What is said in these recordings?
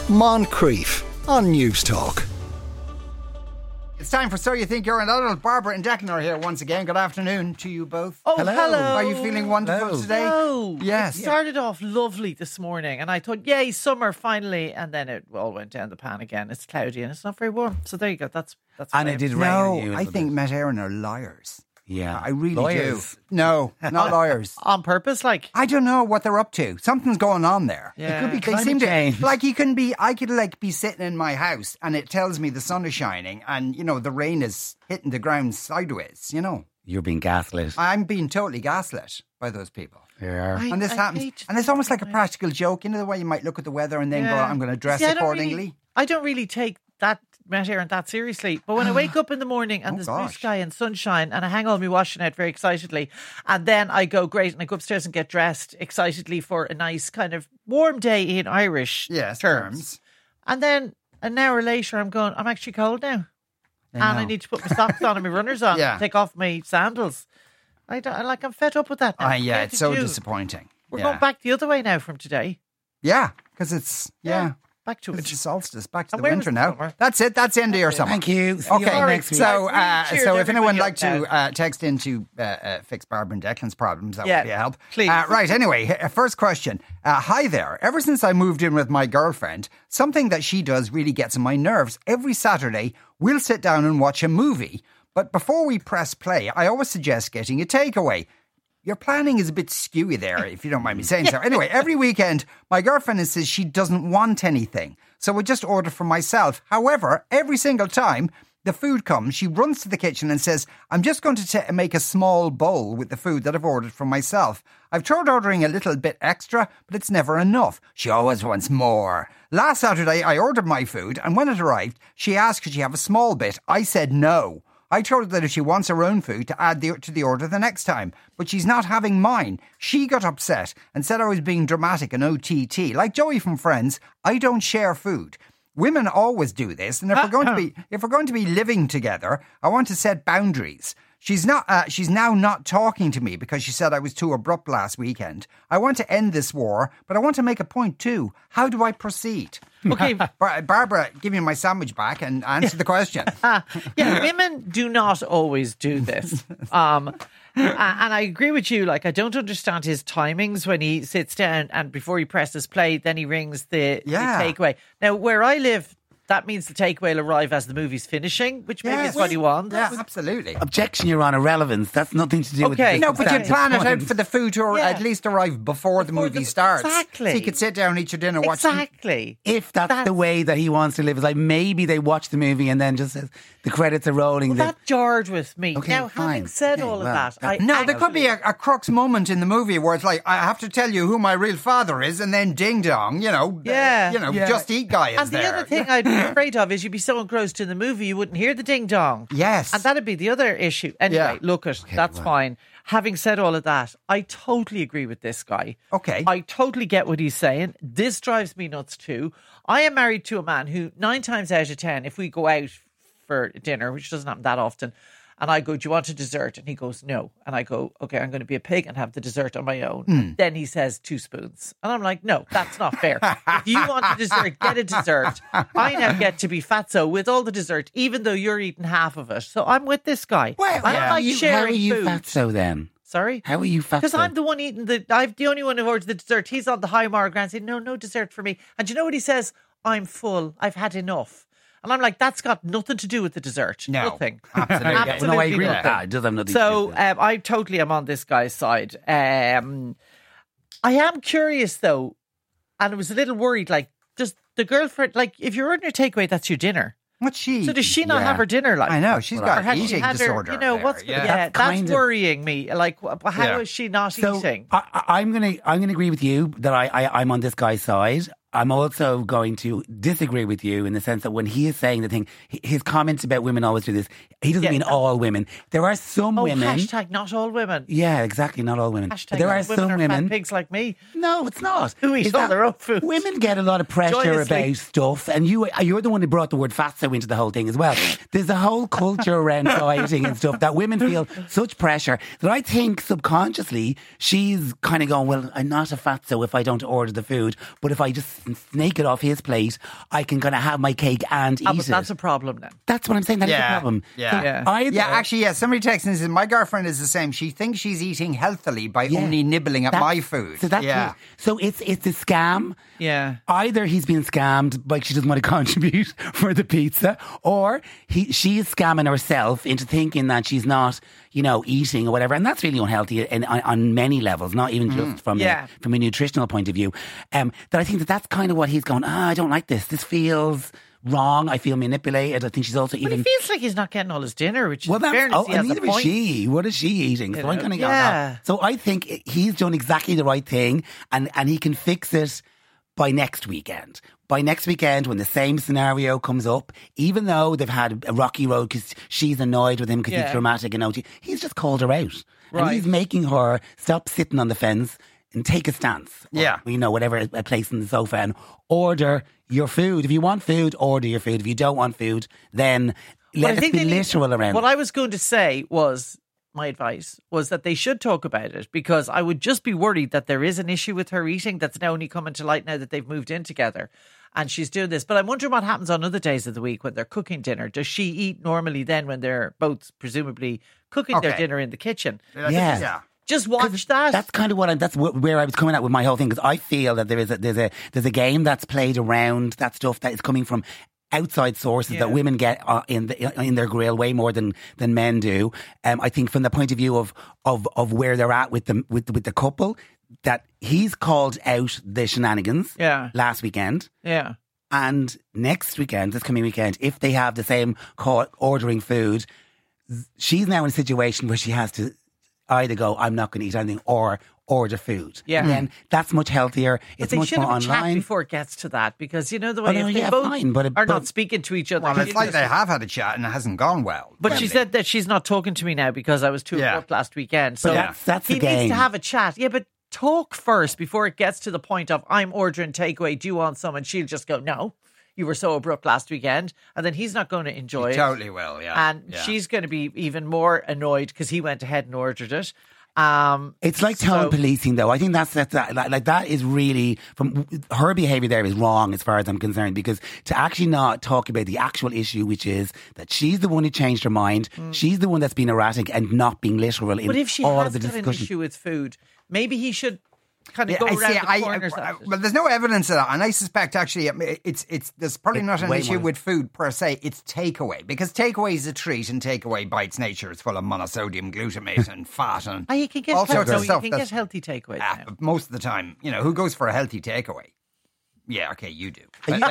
Moncrief on News Talk. It's time for So You Think You're an Adult. Barbara and Declan are here once again. Good afternoon to you both. Oh, hello. Are you feeling wonderful today? No. Yes. It started off lovely this morning and I thought, yay, summer finally. And then it all went down the pan again. It's cloudy and it's not very warm. So there you go. That's And it did rain on you. No, I think Met Éireann are liars. Yeah. I really Lawyers. do. No, not lawyers. on purpose, like. I don't know what they're up to. Something's going on there. Yeah. It could be They climate seem change. to, like you can be, I could like be sitting in my house and it tells me the sun is shining and, you know, the rain is hitting the ground sideways, you know. You're being gaslit. I'm being totally gaslit by those people. Yeah. And this happens. And it's almost like a practical joke. You know the way you might look at the weather and then go, I'm going to dress See, accordingly. I don't really take that Met Éireann that seriously. But when I wake up in the morning and there's blue gosh. sky and sunshine and I hang all my washing out very excitedly and then I go, great, and I go upstairs and get dressed excitedly for a nice kind of warm day in Irish terms. And then an hour later I'm going, I'm actually cold now. And I need to put my socks on and my runners on Yeah. and take off my sandals. I'm fed up with that now. Yeah, End it's of so June. disappointing. We're Yeah. going back the other way now from today. Yeah, because it's, Back to it's it. the solstice, back to And the where winter was now. summer? That's it. That's end of your summer. Thank you. See you Okay, all next week. so I've really so cheered if anyone would like everybody to up text in to fix Barbara and Declan's problems, that Yeah, would be a help. please. Right, anyway, first question. Hi there. Ever since I moved in with my girlfriend, something that she does really gets on my nerves. Every Saturday, we'll sit down and watch a movie. But before we press play, I always suggest getting a takeaway. Your planning is a bit skewy there, if you don't mind me saying so. Anyway, every weekend, my girlfriend says she doesn't want anything. So I just order for myself. However, every single time the food comes, she runs to the kitchen and says, I'm just going to make a small bowl with the food that I've ordered for myself. I've tried ordering a little bit extra, but it's never enough. She always wants more. Last Saturday, I ordered my food, and when it arrived, she asked could she have a small bit. I said no. I told her that if she wants her own food to add to the order the next time, but she's not having mine. She got upset and said I was being dramatic and OTT. Like Joey from Friends, I don't share food. Women always do this, and if we're going to be living together, I want to set boundaries. She's now not talking to me because she said I was too abrupt last weekend. I want to end this war, but I want to make a point too. How do I proceed? Okay. Barbara, give me my sandwich back and answer the question. Yeah, women do not always do this. And I agree with you. Like, I don't understand his timings when he sits down and before he presses play, then he rings the takeaway. Now, where I live, that means the takeaway will arrive as the movie's finishing, which maybe is what he wants. Yeah, absolutely. Objection, Your Honour, relevance. That's nothing to do with Okay. the No, but you plan it out for the food to Yeah. at least arrive before the movie starts. Exactly. So you could sit down, eat your dinner, watch Exactly. If that's the way that he wants to live, it's like maybe they watch the movie and then just says the credits are rolling. Well, that jarred with me. Okay, now, fine. having said Okay, all of well, that, I No, there could be actually- a crux moment in the movie where it's like, I have to tell you who my real father is, and then ding dong, Yeah. Just eat guy is And the there. other thing I'd be afraid of is you'd be so engrossed in the movie you wouldn't hear the ding dong. Yes. And that'd be the other issue. Anyway, Yeah. look at that's fine. Having said all of that, I totally agree with this guy. Okay. I totally get what he's saying. This drives me nuts too. I am married to a man who 9 times out of 10, if we go out for dinner, which doesn't happen that often, and I go, do you want a dessert? And he goes, no. And I go, okay, I'm going to be a pig and have the dessert on my own. And then he says 2 spoons. And I'm like, no, that's not fair. If you want a dessert, get a dessert. I now get to be fatso with all the dessert, even though you're eating half of it. So I'm with this guy. I don't like how are sharing you food. fatso then? Sorry? How are you fatso? Because I'm the one eating I'm the only one who ordered the dessert. He's on the high mark and saying, no dessert for me. And you know what he says? I'm full. I've had enough. And I'm like, that's got nothing to do with the dessert. No, Nothing. absolutely. Yeah, no, I agree with nothing. that. It does have nothing to do So with it. I totally am on this guy's side. I am curious though, and I was a little worried, like, does the girlfriend, like, if you're ordering a takeaway, that's your dinner. What's she? So does she not Yeah. have her dinner? Like, I know, she's Or got has she eating had her- disorder. You know, there, what's yeah. that's kind of- worrying me. Like, how Yeah. is she not So eating? I'm gonna agree with you that I'm on this guy's side. I'm also going to disagree with you in the sense that when he is saying the thing, his comments about women always do this. He doesn't mean all women. There are some women. Hashtag not all women. Yeah, exactly. Not all women. Hashtag But there not are all some are women. fat pigs like me. No, it's not. Who eat It's all that their own food. Women get a lot of pressure Joyously. about stuff, and you're the one who brought the word fatso into the whole thing as well. There's a whole culture around dieting and stuff that women feel such pressure that I think subconsciously she's kind of going, well, I'm not a fatso if I don't order the food, but if I just and snake it off his plate, I can kind of have my cake and eat But it. that's a problem then. That's what I'm saying. That's the Yeah. problem. Yeah. So Yeah. either- Yeah, actually, yeah. Somebody texted and said, my girlfriend is the same. She thinks she's eating healthily by Yeah. only nibbling at That's- my food. So that's yeah. it. So it's a scam. Yeah. Either he's being scammed, like she doesn't want to contribute for the pizza, or she is scamming herself into thinking that she's not, eating or whatever, and that's really unhealthy on many levels, not even just from a nutritional point of view. That I think that's kind of what he's going. I don't like this. This feels wrong. I feel manipulated. I think she's also But even. he feels like he's not getting all his dinner, which Well, in that's fairness, he has and a neither is point. she. What is she eating? So I'm know, kind of yeah. So I think he's done exactly the right thing, and he can fix it by next weekend. By next weekend, when the same scenario comes up, even though they've had a rocky road because she's annoyed with him because he's dramatic and OT, he's just called her out, and Right. he's making her stop sitting on the fence and take a stance. Yeah. Or, whatever, a place on the sofa, and order your food. If you want food, order your food. If you don't want food, then let us be literal around What it. I was going to say was, my advice was that they should talk about it, because I would just be worried that there is an issue with her eating that's now only coming to light now that they've moved in together and she's doing this. But I'm wondering what happens on other days of the week when they're cooking dinner. Does she eat normally then when they're both presumably cooking their Okay. dinner in the kitchen? Yeah. Yeah. Just watch that. That's kind of where I was coming at with my whole thing, because I feel that there's a game that's played around that stuff that is coming from outside sources that women get in their grill way more than men do. I think from the point of view of where they're at with the couple, that he's called out the shenanigans last weekend. Yeah. And next weekend, this coming weekend, if they have the same call ordering food, she's now in a situation where she has to either go, I'm not going to eat anything, or order food. Yeah. And then that's much healthier. But It's they much should more have a chat online. before it gets to that, because the way no, if they yeah, both fine, but are not speaking to each other. Well, it's you like just- they have had a chat and it hasn't gone well. But she Really. said that she's not talking to me now because I was too abrupt last weekend. So that's he the game. needs to have a chat. Yeah, but talk first before it gets to the point of I'm ordering takeaway. Do you want some? And she'll just go, no, you were so abrupt last weekend. And then he's not going to enjoy it. Totally will, yeah. And Yeah. she's going to be even more annoyed because he went ahead and ordered it. It's like tone policing, though. I think that's that is really, from her behaviour there is wrong as far as I'm concerned, because to actually not talk about the actual issue, which is that she's the one who changed her mind, she's the one that's been erratic and not being literal in But if she all has of the got an discussion. issue with food, maybe he should kind of Yeah, go I around see, the corners. well, there's no evidence of that, and I suspect actually it's there's probably not an way issue more. with food per se. It's takeaway, because takeaway is a treat, and takeaway by its nature is full of monosodium glutamate and fat and You can get all sorts of you stuff. can that's- get healthy takeaways now. but most of the time, who goes for a healthy takeaway? Yeah, okay, you do.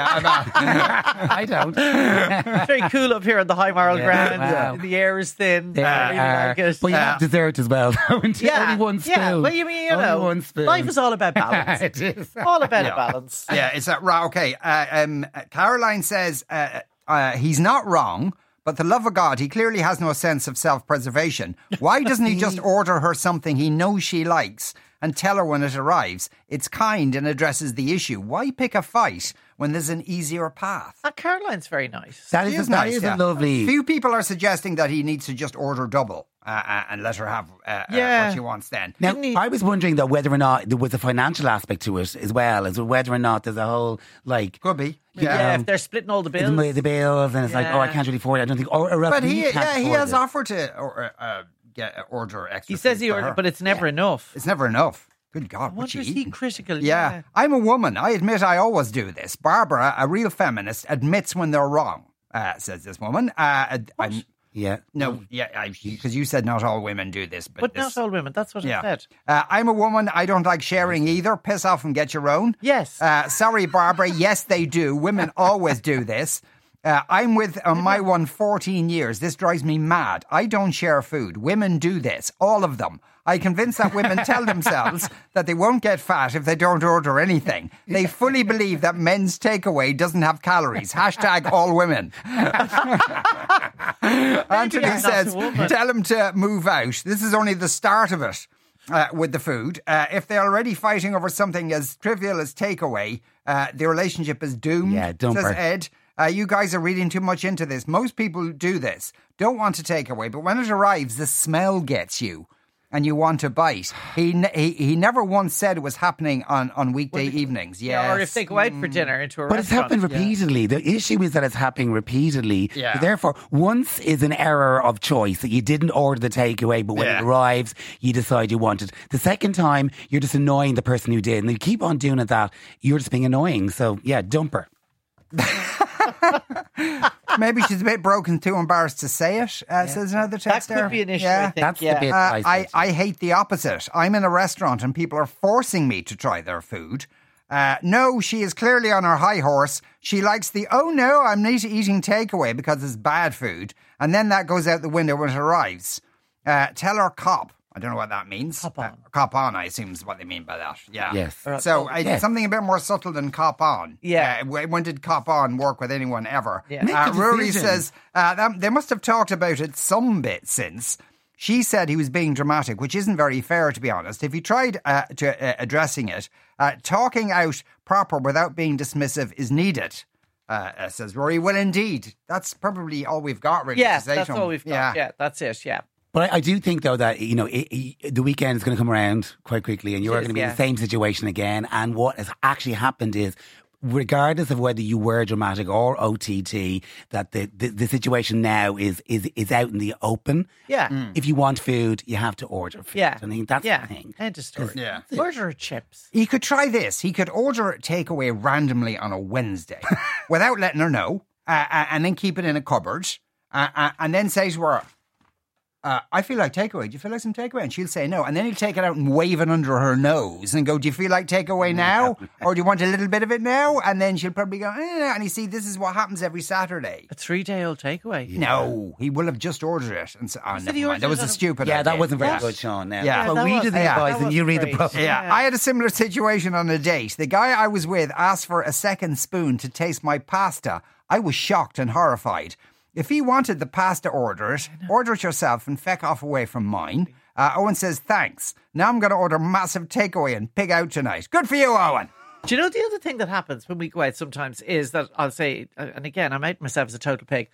I don't. It's very cool up here on the high moral ground. wow. The air is thin. There I really are. like it. But you have dessert as well. Only one spoon. Yeah, well, you mean, Only one spoon. life is all about balance. It is. All about a balance. Yeah, it's right. Okay, Caroline says he's not wrong, but the love of God, he clearly has no sense of self-preservation. Why doesn't he just order her something he knows she likes and tell her when it arrives? It's kind and addresses the issue. Why pick a fight when there's an easier path? Caroline's very nice. That She is, is that nice, is yeah. a lovely. Few people are suggesting that he needs to just order double and let her have what she wants then. Now, Didn't he- I was wondering though whether or not there was a financial aspect to it as well, as whether or not there's a whole Could be. Yeah, if they're splitting all the bills. the bills, and it's like, I can't really afford it. I don't think. Or else But he can't afford has it. offered to order extra. He says food he for ordered, her. but it's never enough. It's never enough. Good God, I what's she wonder, is he eating? critical? Yeah, I'm a woman. I admit I always do this. Barbara, a real feminist, admits when they're wrong, says this woman. Yeah. Because you said not all women do this. But not all women. That's what I said. I'm a woman. I don't like sharing either. Piss off and get your own. Yes. Sorry, Barbara. Yes, they do. Women always do this. I'm with my one 14 years. This drives me mad. I don't share food. Women do this. All of them. I convince that women tell themselves that they won't get fat if they don't order anything. They fully believe that men's takeaway doesn't have calories. # all women. Anthony I'm not says, a woman. tell him to move out. This is only the start of it. With the food. If they're already fighting over something as trivial as takeaway, the relationship is doomed, Yeah, dump says her. Ed. You guys are reading too much into this. Most people do this. Don't want to take away, but when it arrives, the smell gets you. and you want a bite. He never once said it was happening on weekday evenings. Yeah, or if they go out for dinner into a But it's restaurant. happened repeatedly. The issue is that it's happening repeatedly. Yeah. So therefore, once is an error of choice that you didn't order the takeaway, but when it arrives, you decide you want it. The second time, you're just annoying the person who did. And you keep on doing it that, you're just being annoying. So, yeah, dump her. Maybe she's a bit broken, too embarrassed to say it, says another That texter. could be an issue, I think. That's yeah. the bit I hate the opposite. I'm in a restaurant and people are forcing me to try their food. No, she is clearly on her high horse. She likes the, oh no, I'm not eating takeaway because it's bad food. And then that goes out the window when it arrives. Tell her cop. I don't know what that means. Cop on. Cop on, I assume, is what they mean by that. Yeah. Yes. So it's something a bit more subtle than cop on. Yeah. When did cop on work with anyone ever? Yeah. Make a Rory decision. says they must have talked about it some bit since. She said he was being dramatic, which isn't very fair, to be honest. If he tried addressing it, talking out proper without being dismissive is needed, says Rory. Well, indeed. That's probably all we've got, really. Yeah, to say that's to him. all we've got. Yeah, that's it. Yeah. But I do think, though, that, the weekend is going to come around quite quickly and you're going to be in the same situation again. And what has actually happened is, regardless of whether you were dramatic or OTT, that the situation now is out in the open. Yeah. If you want food, you have to order food. Yeah. I think that's the thing. End of story. Yeah. Order chips. He could try this. He could order takeaway randomly on a Wednesday without letting her know, and then keep it in a cupboard, and then say to her, I feel like takeaway. Do you feel like some takeaway? And she'll say no. And then he'll take it out and wave it under her nose and go, do you feel like takeaway now? Or do you want a little bit of it now? And then she'll probably go, and you see, this is what happens every Saturday. A 3-day-old takeaway. Yeah. No, he will have just ordered it. And so, never he mind. ordered That was it a on a- stupid Yeah, idea. that wasn't very Yeah. good, Sean. Now. Yeah. Well, that we do wasn't- the yeah, advice that and you read wasn't the great. problem. Yeah, I had a similar situation on a date. The guy I was with asked for a second spoon to taste my pasta. I was shocked and horrified. If he wanted the pasta, order it yourself and feck off away from mine. Owen says, thanks. Now I'm going to order massive takeaway and pig out tonight. Good for you, Owen. Do you know the other thing that happens when we go out sometimes is that I'll say, and again, I'm out myself as a total pig.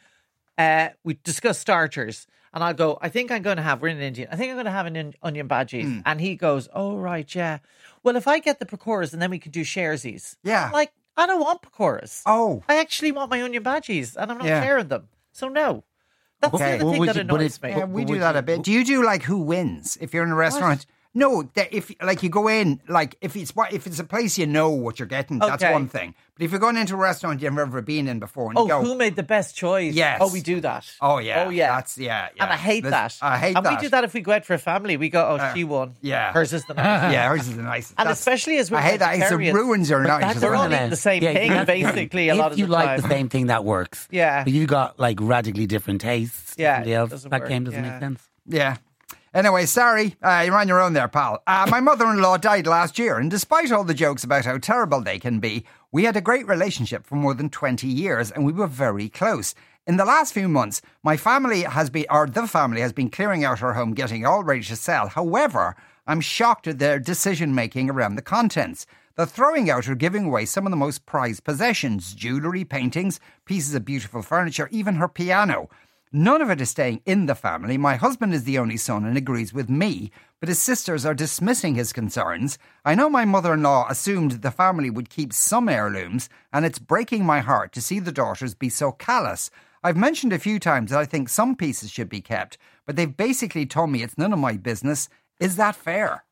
We discuss starters, and I'll go, I think I'm going to have, we're in India, I think I'm going to have an onion bhajis. And he goes, oh, right, yeah. Well, if I get the pakoras and then we can do sharesies. Yeah. I'm like, I don't want pakoras. Oh. I actually want my onion bhajis, and I'm not Yeah. sharing them. So no. That's Okay. the other Well, thing would that you- but annoys it- me. Yeah, we But do would that you- a bit. Do you do like who wins if you're in a restaurant? No, if like you go in, like if it's a place you know what you're getting, that's Okay. one thing. But if you're going into a restaurant you've never been in before, and Oh, you go, who made the best choice? Yes. Oh, we do that. oh yeah, Oh, yeah. that's yeah. And I hate that. I hate and that. we do that if we go out for a family. We go, oh, she won. yeah. Hers is the nicest. Yeah, hers is the nicest. And That's- especially as we're I hate that. It's vegetarians. ruins her night. That's They're all irrelevant. eating the same thing, that's the thing. basically, a lot of If you the like time. the same thing, that works. Yeah. But you've got like radically different tastes. Yeah, Somebody else, doesn't that work, game doesn't yeah. make sense. Yeah. Anyway, sorry, you're on your own there, pal. My mother-in-law died last year, and despite all the jokes about how terrible they can be, we had a great relationship for more than 20 years, and we were very close. In the last few months, the family has been clearing out her home, getting it all ready to sell. However, I'm shocked at their decision-making around the contents. They're throwing out or giving away some of the most prized possessions, jewellery, paintings, pieces of beautiful furniture, even her piano. None of it is staying in the family. My husband is the only son and agrees with me, but his sisters are dismissing his concerns. I know my mother-in-law assumed the family would keep some heirlooms, and it's breaking my heart to see the daughters be so callous. I've mentioned a few times that I think some pieces should be kept, but they've basically told me it's none of my business. Is that fair?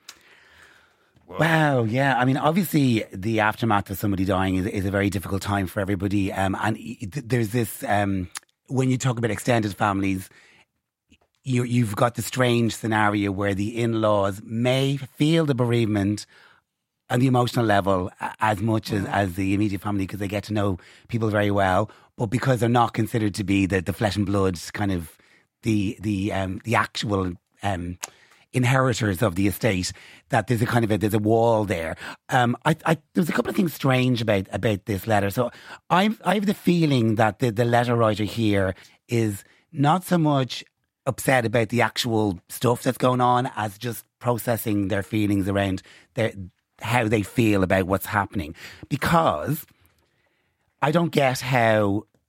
Wow, yeah. I mean, obviously, the aftermath of somebody dying is a very difficult time for everybody. And there's this, when you talk about extended families, you've got the strange scenario where the in-laws may feel the bereavement on the emotional level as much as the immediate family because they get to know people very well, but because they're not considered to be the flesh and blood kind of the actual inheritors of the estate, that there's a wall there. There's a couple of things strange about this letter. So I have the feeling that the letter writer here is not so much upset about the actual stuff that's going on as just processing their feelings around how they feel about what's happening. Because I don't get how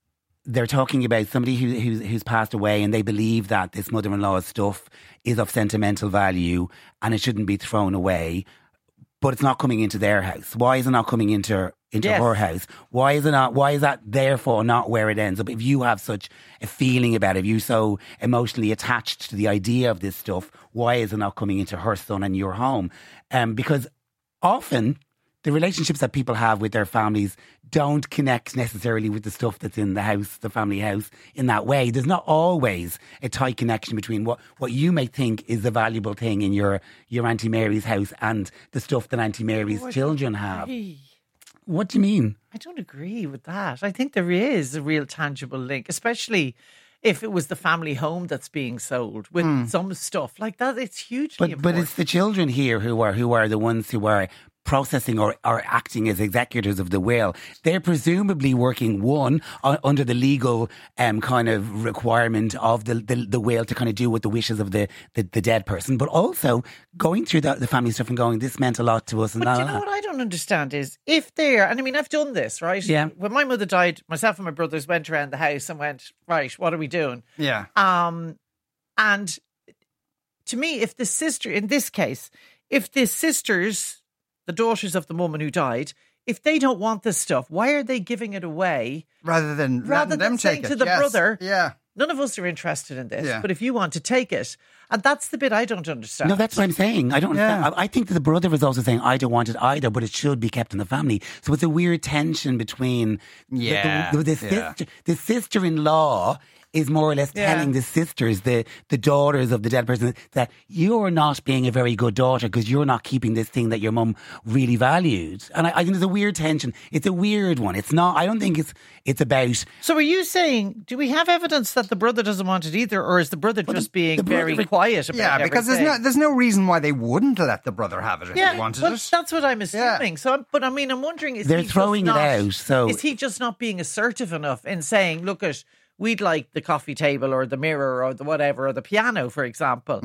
they're talking about somebody who's passed away, and they believe that this mother-in-law's stuff is of sentimental value and it shouldn't be thrown away, but it's not coming into their house. Why is it not coming into Yes. her house? Why is that therefore not where it ends up? If you have such a feeling about it, if you're so emotionally attached to the idea of this stuff, why is it not coming into her son and your home? Because often the relationships that people have with their families don't connect necessarily with the stuff that's in the house, the family house, in that way. There's not always a tight connection between what you may think is the valuable thing in your Auntie Mary's house and the stuff that Auntie Mary's children have. What do you mean? I don't agree with that. I think there is a real tangible link, especially if it was the family home that's being sold with some stuff like that. It's hugely important. But it's the children here who are the ones who are processing or acting as executors of the will. They're presumably working under the legal kind of requirement of the will to kind of do with the wishes of the dead person, but also going through the family stuff and going, this meant a lot to us. And but you know what I don't understand is if they're, and I mean, I've done this, right? Yeah. When my mother died, myself and my brothers went around the house and went, right, what are we doing? Yeah. And to me, if the sister, in this case, if the sisters, the daughters of the woman who died, if they don't want this stuff, why are they giving it away? Rather than saying take it to the brother, yeah, none of us are interested in this, Yeah. but if you want to take it. And that's the bit I don't understand. No, that's what I'm saying. I don't understand. I think that the brother is also saying, I don't want it either, but it should be kept in the family. So it's a weird tension between the sister-in-law is more or less telling the sisters, the daughters of the dead person, that you're not being a very good daughter because you're not keeping this thing that your mum really valued. And I think there's a weird tension. It's a weird one. It's not, I don't think it's about... So are you saying, do we have evidence that the brother doesn't want it either, or is the brother just being very quiet about Yeah, because everything? there's no reason why they wouldn't let the brother have it if he wanted but it. that's what I'm assuming. So, but I mean, I'm wondering, is They're he throwing just it not, out, so- is he just not being assertive enough in saying, look, we'd like the coffee table or the mirror or the whatever or the piano, for example.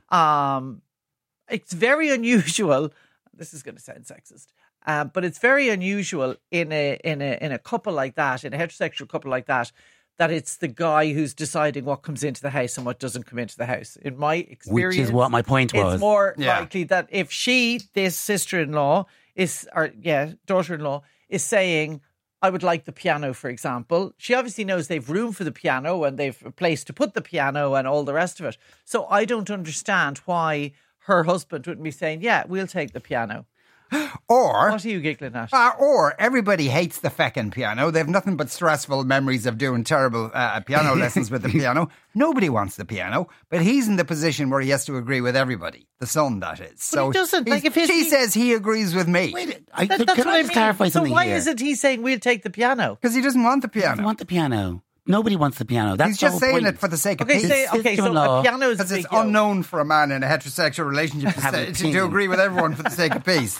It's very unusual. This is going to sound sexist, but it's very unusual in a couple like that, in a heterosexual couple like that, that it's the guy who's deciding what comes into the house and what doesn't come into the house. In my experience, Which is what my point was. It's more likely that if this sister-in-law daughter-in-law is saying, I would like the piano, for example. She obviously knows they've room for the piano and they've a place to put the piano and all the rest of it. So I don't understand why her husband wouldn't be saying, yeah, we'll take the piano. Or What are you giggling at? or everybody hates the feckin' piano. They have nothing but stressful memories of doing terrible piano lessons with the piano. Nobody wants the piano, but he's in the position where he has to agree with everybody. The son, that is. So he doesn't. Like, if she says he agrees with me. Wait, That's can what I just clarify So something why here? isn't he saying we'll take the piano? Because he doesn't want the I piano. want the piano. Nobody wants the piano. That's He's just the whole saying point. it for the sake of Okay, peace. so a sister-in-law- piano is a Because big it's deal. unknown for a man in a heterosexual relationship Have an to opinion. agree with everyone for the sake of peace.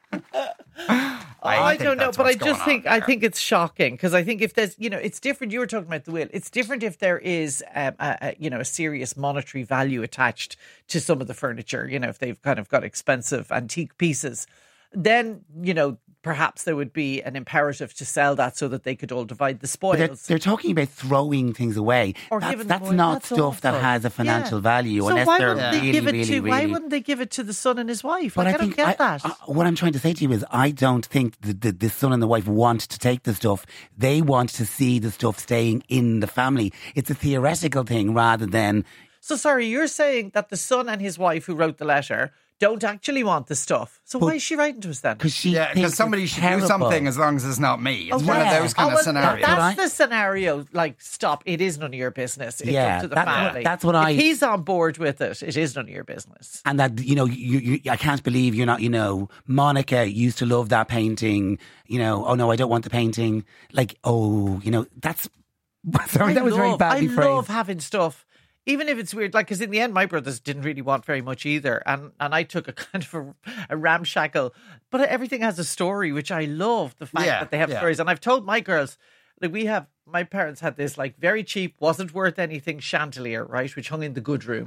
I think don't know, that's but I what's going just on think I there. think it's shocking because I think if there's, it's different. You were talking about the will. It's different if there is a serious monetary value attached to some of the furniture. If they've kind of got expensive antique pieces, then perhaps there would be an imperative to sell that so that they could all divide the But spoils. they're talking about throwing things away. Or That's, giving that's them away. not That's stuff that awful. has a financial Yeah. value So unless why they're wouldn't they really, give it really, to? really... Why wouldn't they give it to the son and his wife? But I don't get that. what I'm trying to say to you is I don't think the son and the wife want to take the stuff. They want to see the stuff staying in the family. It's a theoretical thing rather than... So sorry, you're saying that the son and his wife who wrote the letter don't actually want the stuff. So why is she writing to us then? Because she Yeah, thinks because somebody it's should terrible. do something as long as it's not me. It's one of yeah. those kind of well, scenarios. That's the scenario. Like, stop. It is none of your business. It's Yeah, up to the that's what- family. that's what I- If he's on board with it, it is none of your business. And that, I can't believe you're not, Monica used to love that painting, oh no, I don't want the painting. Like, that's, sorry, that was very badly I phrased. love having stuff. Even if it's weird, like, because in the end, my brothers didn't really want very much either. And I took a kind of a ramshackle, but everything has a story, which I love the fact that they have stories. And I've told my girls, like, my parents had this, like, very cheap, wasn't worth anything chandelier, right, which hung in the good room.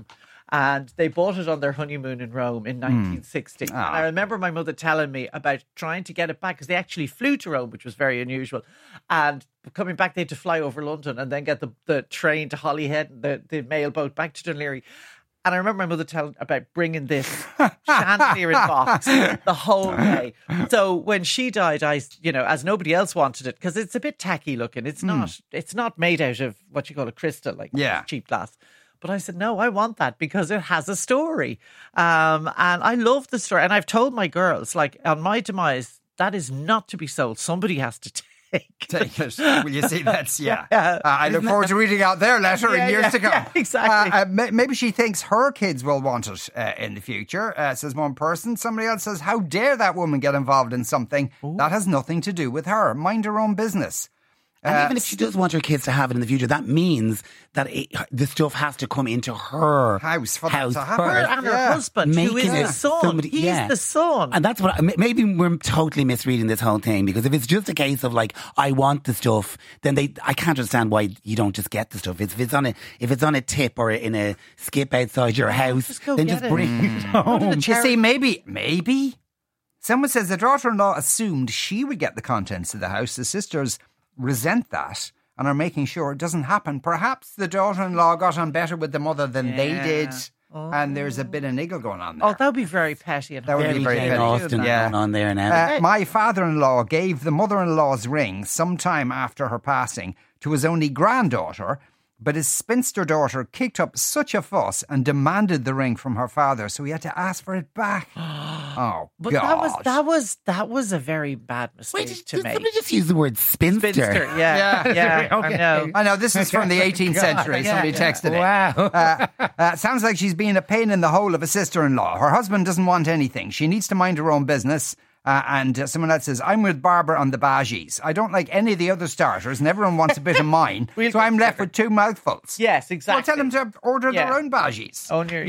And they bought it on their honeymoon in Rome in 1960. And I remember my mother telling me about trying to get it back because they actually flew to Rome, which was very unusual. And coming back, they had to fly over London and then get the train to Holyhead and the mail boat back to Dunleary. And I remember my mother telling about bringing this chandelier in box the whole way. So when she died, as nobody else wanted it, because it's a bit tacky looking. It's not made out of what you call a crystal, like cheap glass. But I said, no, I want that because it has a story. And I love the story. And I've told my girls, like, on my demise, that is not to be sold. Somebody has to take it. Will you see? That's I look forward to reading out their letter in years to come. Yeah, exactly. Maybe she thinks her kids will want it in the future, says one person. Somebody else says, how dare that woman get involved in something that has nothing to do with her? Mind her own business. And even if she does want her kids to have it in the future, that means that the stuff has to come into her house for her and her husband, who is the son. He's the son. And that's what, maybe we're totally misreading this whole thing, because if it's just a case of like, I want the stuff, then I can't understand why you don't just get the stuff. If it's on a tip or in a skip outside your house, then just bring it home. You see, maybe someone says the daughter-in-law assumed she would get the contents of the house. The sisters resent that and are making sure it doesn't happen. Perhaps the daughter-in-law got on better with the mother than they did, and there's a bit of niggle going on there. Oh, that would be very petty. That would be very petty. Austin going on there now. My father-in-law gave the mother-in-law's ring sometime after her passing to his only granddaughter, but his spinster daughter kicked up such a fuss and demanded the ring from her father, so he had to ask for it back. Oh, but God. that was a very bad mistake to make. Somebody just use the word spinster. Yeah. Okay. I know. This is from the 18th century. Somebody texted it. Wow. Sounds like she's being a pain in the hole of a sister-in-law. Her husband doesn't want anything. She needs to mind her own business. And someone else says, I'm with Barbara on the bhaji's. I don't like any of the other starters and everyone wants a bit of mine. So I'm left with 2 mouthfuls. Yes, exactly. Well, tell them to order their own bhaji's.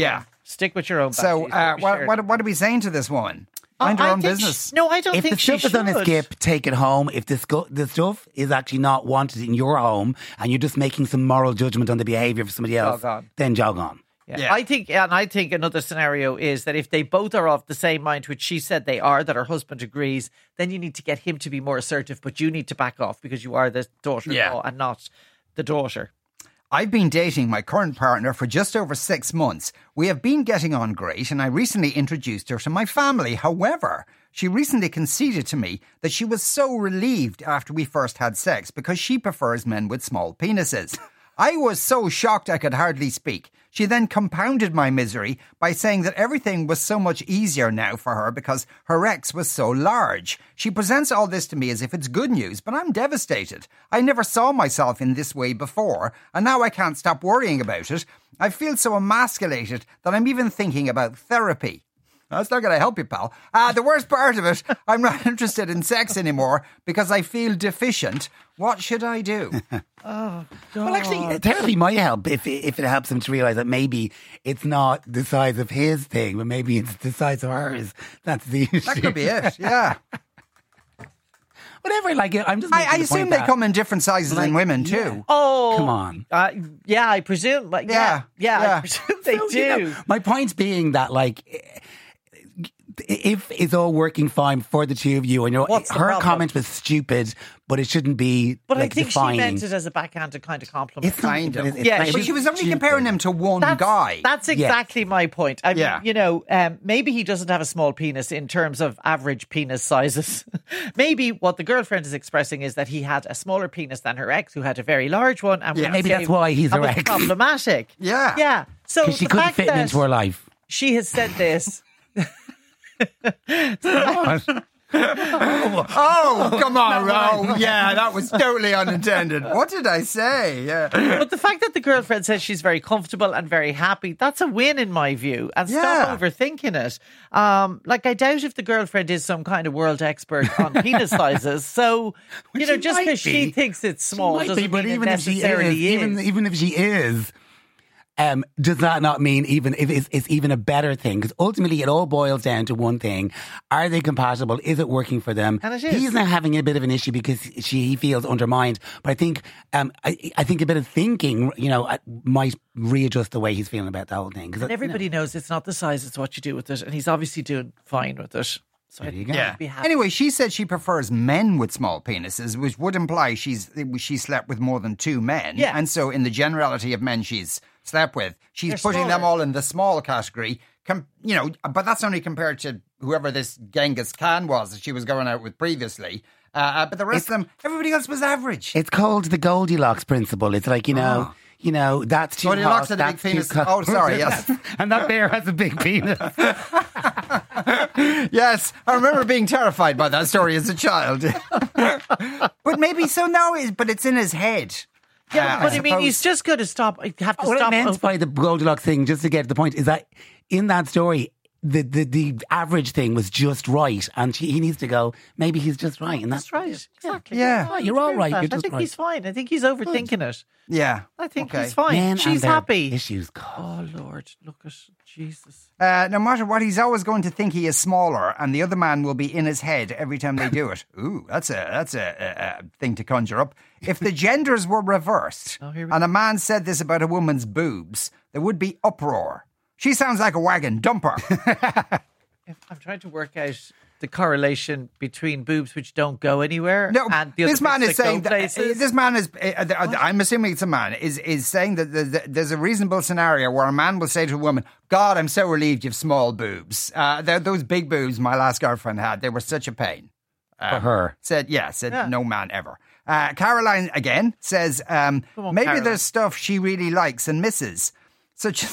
Stick with your own bhaji's. So what are we saying to this woman? Mind her own business. I don't think she should. If the stuff is on a skip, take it home. If the stuff is actually not wanted in your home and you're just making some moral judgment on the behaviour of somebody else, then jog on. Yeah. I think another scenario is that if they both are of the same mind, which she said they are, that her husband agrees, then you need to get him to be more assertive, but you need to back off because you are the daughter-in-law and not the daughter. I've been dating my current partner for just over 6 months. We have been getting on great, and I recently introduced her to my family. However, she recently conceded to me that she was so relieved after we first had sex because she prefers men with small penises. I was so shocked I could hardly speak. She then compounded my misery by saying that everything was so much easier now for her because her ex was so large. She presents all this to me as if it's good news, but I'm devastated. I never saw myself in this way before, and now I can't stop worrying about it. I feel so emasculated that I'm even thinking about therapy. That's not going to help you, pal. The worst part of it, I'm not interested in sex anymore because I feel deficient. What should I do? Oh, God. Well, actually, therapy might help if it helps him to realise that maybe it's not the size of his thing, but maybe it's the size of hers. That's the issue. That could be it, yeah. Whatever, I'm just I assume they come in different sizes in women too. Yeah. Oh, come on. I presume. I presume they do. My point being that, if it's all working fine for the two of you, and her comment was stupid, but it shouldn't be. But I think defining. She meant it as a backhanded kind of compliment. It's kind of. But she was only comparing him to one guy. That's exactly my point. I mean, maybe he doesn't have a small penis in terms of average penis sizes. Maybe what the girlfriend is expressing is that he had a smaller penis than her ex, who had a very large one, and maybe that's why he's her ex. Problematic. Yeah. So she couldn't fit him into her life. She has said this. Oh, come on, Ro. Yeah, that was totally unintended. What did I say? Yeah. But the fact that the girlfriend says she's very comfortable and very happy, that's a win in my view. And stop overthinking it. I doubt if the girlfriend is some kind of world expert on penis sizes. So, just because she thinks it's small doesn't mean it necessarily is. Even if she is, does that not mean even if it's even a better thing? Because ultimately it all boils down to one thing. Are they compatible? Is it working for them? And it is. He's now having a bit of an issue because he feels undermined. But I think I think a bit of thinking, might readjust the way he's feeling about the whole thing. And everybody knows it's not the size, it's what you do with it. And he's obviously doing fine with it. So There you go. Yeah. be happy. Anyway, she said she prefers men with small penises, which would imply she slept with more than 2 men. Yeah. And so in the generality of men she's slept with, she's They're putting them smaller. all in the small category. But that's only compared to whoever this Genghis Khan was that she was going out with previously. But the rest of them, everybody else was average. It's called the Goldilocks principle. It's like, that's too Goldilocks hot, had a big that's too penis. cold. Oh, sorry, yes. And that bear has a big penis. Yes, I remember being terrified by that story as a child. But maybe so now, but it's in his head. Yeah, but I mean, suppose- he's just going to stop. You have to What stop. I meant by the Goldilocks thing, just to get to the point, is that in that story, the average thing was just right, and he needs to go. Maybe he's just right, and That's right. Exactly. Yeah. Oh, you're all right. I You're just think right. he's fine. I think he's overthinking it. Yeah. I think Okay. he's fine. Men She's and their happy. Issues. God. Oh Lord, look at Jesus. No matter what, he's always going to think he is smaller, and the other man will be in his head every time they do it. Ooh, that's a thing to conjure up. If the genders were reversed, Oh, here we and a man said this about a woman's boobs, there would be uproar. She sounds like a wagon dumper. I'm trying to work out the correlation between boobs which don't go anywhere. No, and the other this man bits is that go saying that places. this man is. I'm assuming it's a man. Is saying that there's a reasonable scenario where a man will say to a woman, "God, I'm so relieved you've small boobs. Those big boobs my last girlfriend had, they were such a pain." For her. Said Yeah. no man ever. Caroline again says on, maybe Caroline. there's stuff she really likes and misses, such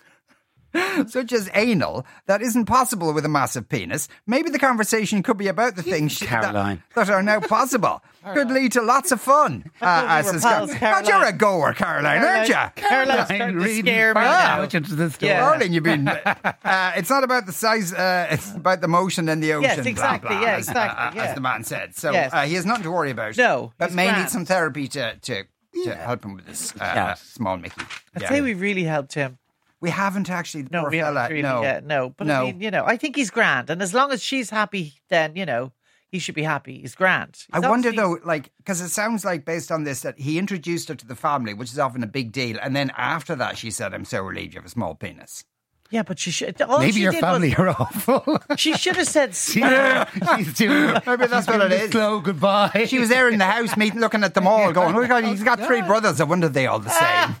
as anal, that isn't possible with a massive penis. Maybe the conversation could be about the things Caroline. that are now possible. Could lead to lots of fun. thought we were Says pals, God, you're a Caroline. goer, Caroline, aren't you? Caroline's starting to scare me now. Much into this story. Yeah. Darling, you've been. It's not about the size. It's about the motion in the ocean. Yes, exactly, Blah, blah, yeah, as, exactly, as yeah. the man said. So Yes. he has nothing to worry about. No, but he's may need grand. some therapy to help him with this small Mickey. I'd Yeah. say we really helped him. We haven't actually. No, poor we haven't fella, really no. yet. No, but No. I mean, I think he's grand, and as long as she's happy, then he should be happy. He's grand. I He's wonder obviously- though, because it sounds like based on this that he introduced her to the family, which is often a big deal, and then after that she said, "I'm so relieved you have a small penis." Yeah, but she should. All Maybe she your did family Was, are awful. she should have said. She's doing Maybe that's what it is. Slow goodbye. She was there in the house, looking at them all, going, "Oh God, he's got 3 brothers. I wonder if they all the same."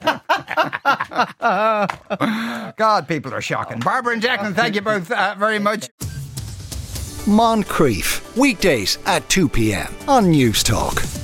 God, people are shocking. Barbara and Declan, thank you both very much. Moncrief, weekdays at 2 p.m. on News Talk.